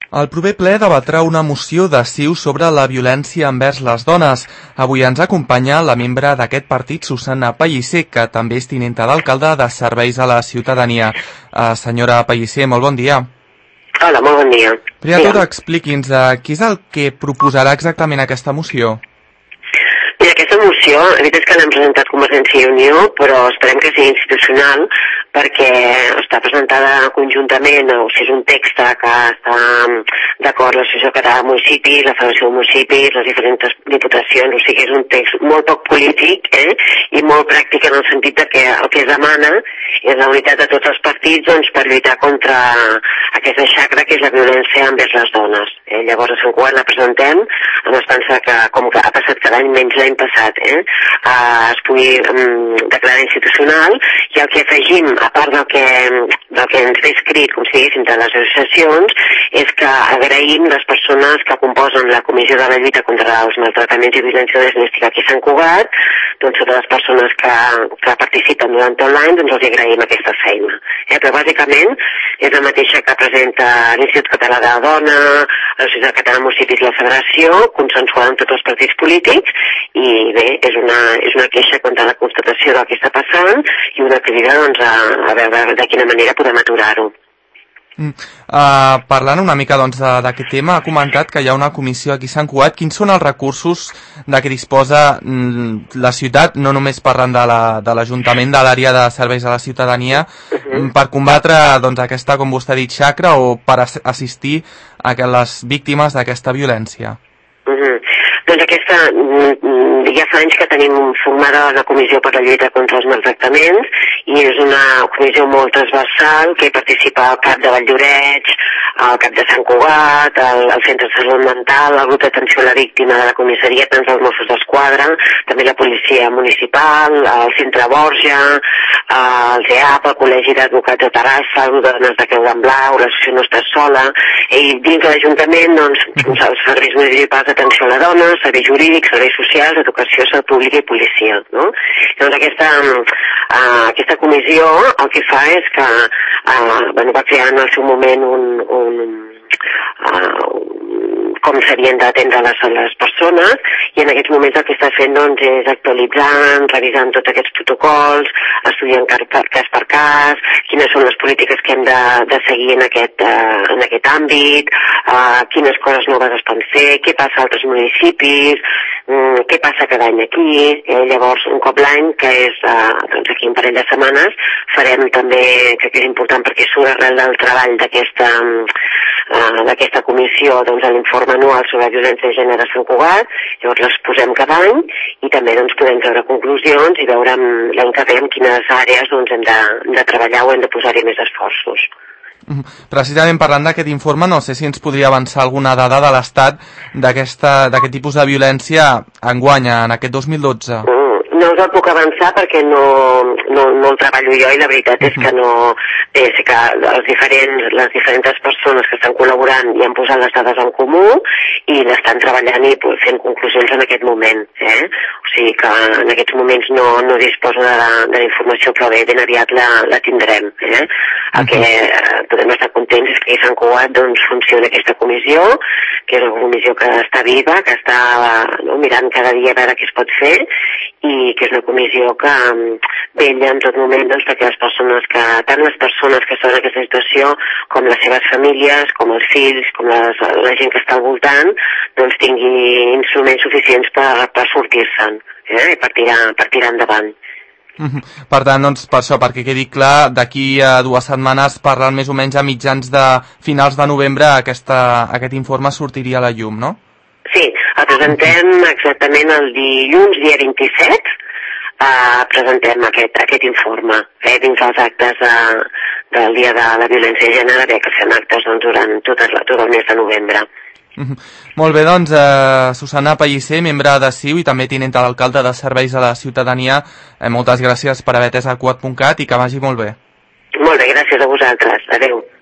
El proper ple debatrà una moció de CiU sobre la violència envers les dones. Avui ens acompanya la membre d'aquest partit, Susana Pellicer, que també és tinenta d'alcalde de Serveis a la Ciutadania. Senyora Pellicer, molt bon dia. Hola, molt bon dia. Primer de tot, expliqui'ns què és el que proposarà exactament aquesta moció. Mira, aquesta moció, la veritat és que l'hem presentat Convergència i Unió, però esperem que sigui institucional, perquè està presentada conjuntament, o sigui, és un text que està d'acord l'Associació Catalana de Municipis, la Federació de Municipis, les diferents diputacions, o sigui, és un text molt poc polític i molt pràctic en el sentit que el que es demana és la unitat de tots els partits doncs, per lluitar contra aquesta xacra que és la violència envers les dones. Llavors a Sant Cugat la presentem amb l'esperança que, com que ha passat cada any menys l'any passat, es pugui declarar institucional, i el que afegim, a part del que ens ve escrit, com si diguéssim, de les associacions, és que agraïm les persones que composen la Comissió de la Lluita contra els Maltractaments i Violència Domèstica aquí a Sant Cugat, doncs totes les persones que participen durant tot l'any, doncs els agraïm aquesta feina. Però bàsicament és la mateixa que presenta l'Institut Català de la Dona, la Societat Catalana de Municipis i la Federació, consensuada amb tots els partits polítics, i bé, és una queixa contra la constatació del que està passant i una crida doncs, a veure de quina manera podem aturar-ho. Parlant una mica doncs, d'aquest tema, ha comentat que hi ha una comissió aquí a Sant Cugat. Quins són els recursos de què disposa la ciutat, no només parlant de l'Ajuntament de l'àrea de serveis a la ciutadania, per combatre doncs, aquesta, com vostè ha dit, xacra, o per assistir a les víctimes d'aquesta violència? Doncs ja fa anys que tenim formada la Comissió per la Lluita contra els Maltractaments, i és una comissió molt transversal que hi participa el CAP de Valldoreix, el CAP de Sant Cugat, el Centre de Salut Mental, el grup d'atenció a la víctima de la comissaria, tant els Mossos d'Esquadra, també la Policia Municipal, el Centre Borja, el GEAP, el Col·legi d'Advocats de Terrassa, el grup de dones de Creu d'en Blau, l'associació No Estàs Sola, i dins de l'Ajuntament, doncs, els serveis municipals d'atenció a la dona, serveis jurídics, serveis socials, educació, salut pública i policia, no? Doncs aquesta comissió el que fa és que va crear en el seu moment com s'havien d'atendre les persones, i en aquests moments el que està fent doncs, és actualitzant, revisant tots aquests protocols, estudiant cas per cas, quines són les polítiques que hem de seguir en aquest àmbit, quines coses noves es poden fer, què passa a altres municipis, què passa cada any aquí. Llavors, un cop l'any, que és doncs aquí un parell de setmanes, farem també, crec que és important perquè surt arrel del treball d'aquesta comissió, doncs, l'informe anual sobre la violència de gènere a Sant Cugat. Llavors les posem cada any i també doncs, podem treure conclusions i veure l'any que ve en quines àrees doncs, hem de treballar o hem de posar-hi més esforços. Precisament parlant d'aquest informe, no sé si ens podria avançar alguna dada de l'estat d'aquest tipus de violència enguany, en aquest 2012. No us el puc avançar perquè no el treballo jo, i la veritat és que no... Sé que les diferents persones que estan col·laborant i han posat les dades en comú i l'estan treballant i fent conclusions en aquest moment. O sigui que en aquests moments no disposo de la informació, però bé, ben aviat la tindrem. El que podem estar contents és que a Sant Cugat doncs, funciona aquesta comissió, que és una comissió que està viva, que està mirant cada dia a veure què es pot fer, i que és una comissió que vetlla en tot moment doncs, perquè tant les persones que estan en aquesta situació com les seves famílies, com els fills, com la gent que està al voltant, doncs tingui instruments suficients per sortir-se'n i per tirar endavant. Per tant, doncs, per això, perquè quedi clar, d'aquí a 2 setmanes, parlant més o menys a mitjans de finals de novembre, aquest informe sortiria a la llum, no? Sí, el presentem exactament el dilluns, dia 27, presentem aquest informe, dins dels actes del Dia de la Violència de Gènere, que fem actes doncs, durant tot el mes de novembre. Molt bé, doncs, Susana Pellicer, membre de CiU i també tinenta d'alcalde de Serveis a la Ciutadania, moltes gràcies per haver atès a Cugat.cat i que vagi molt bé. Molt bé, gràcies a vosaltres. Adéu.